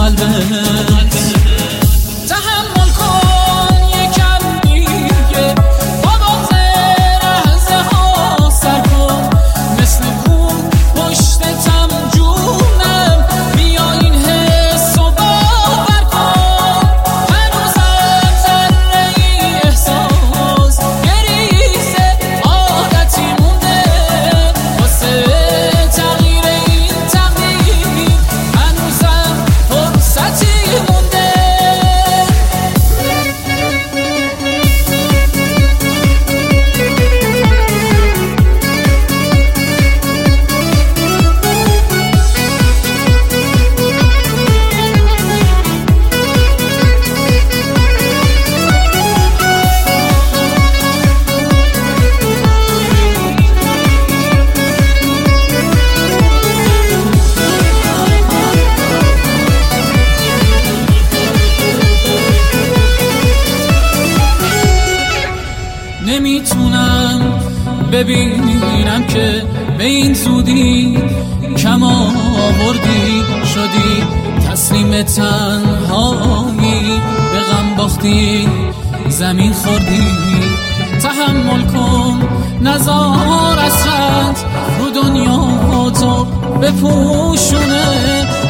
قلبت. تحمل کن یکم دیگه، بابات لحظه ها سر کن، مثل کون پشتتم جونم، بیا این حس و باور کن. هنوزم ذره ای احساس گریزه عادتی مونده، واسه تغییر این تقدیر هنوزم فرصتی مونده. نمیتونم ببینم که به این زودی کم آوردی، شدی تسلیم تنهایی، به غم باختی زمین خوردی. تحمل کن نزار حسرت رو دنیا تو بپوشونه،